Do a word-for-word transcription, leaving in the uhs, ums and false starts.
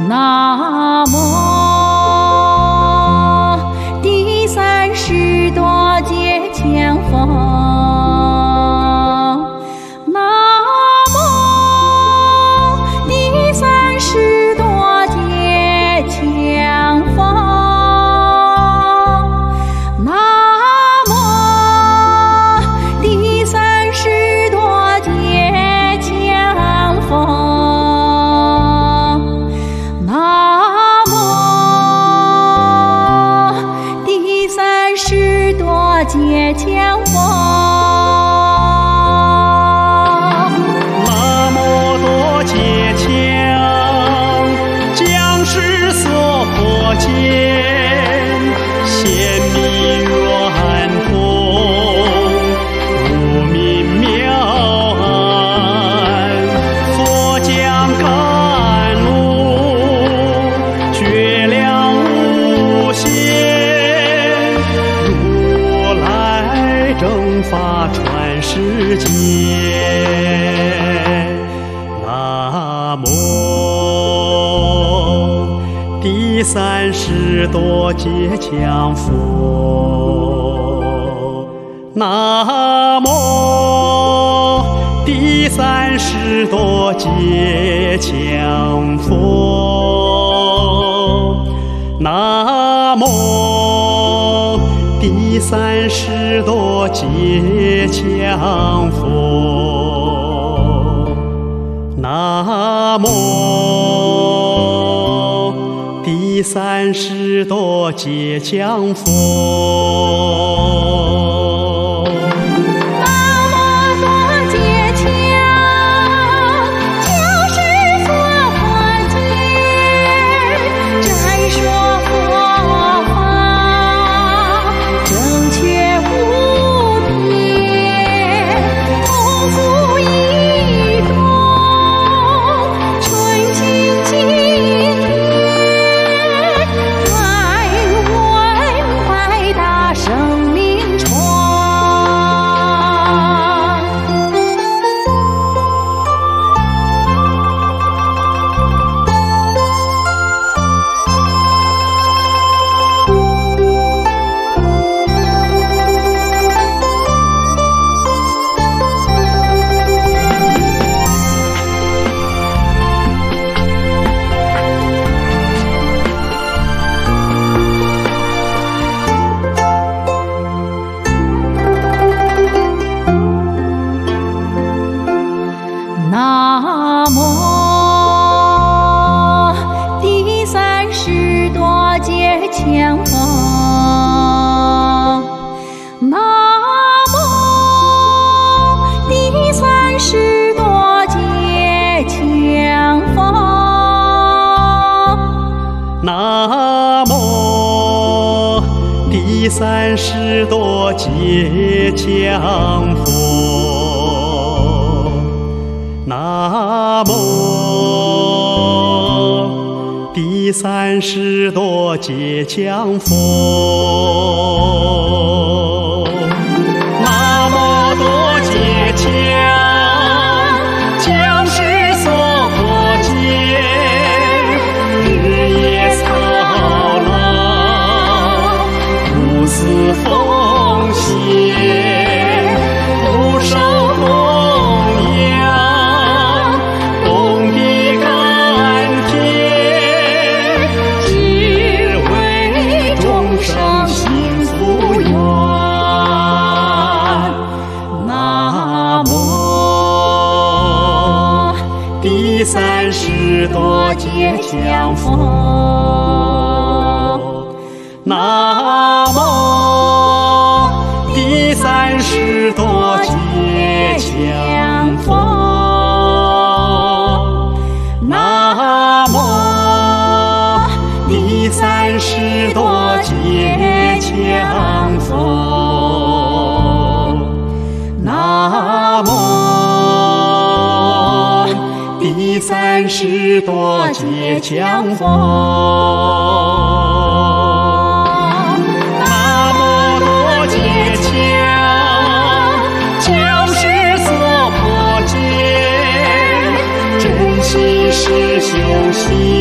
南无第三十多劫前佛，南无第三十多劫前佛，南无第三十多劫前佛。劫前佛， 那么多劫前，将世所破见，显密圆通，无明妙暗，佛将甘露，觉量无限。正法传世间，南无第三十多劫前佛，南无第三十多劫前佛，南无第三十多劫前佛，南无第三十多劫前佛。 南无第三十多劫前佛，南无第三十多劫前佛， 南无第三十多劫前佛。南无第三十多劫前佛，那么多劫前，将世所破见，日夜操劳，不思奉献，不受供养。第三十多劫前佛，南无第三十多劫前佛，南无第三十多劫前佛，南无第三十多劫前佛，那么多劫前，将世所破见，真心是修行。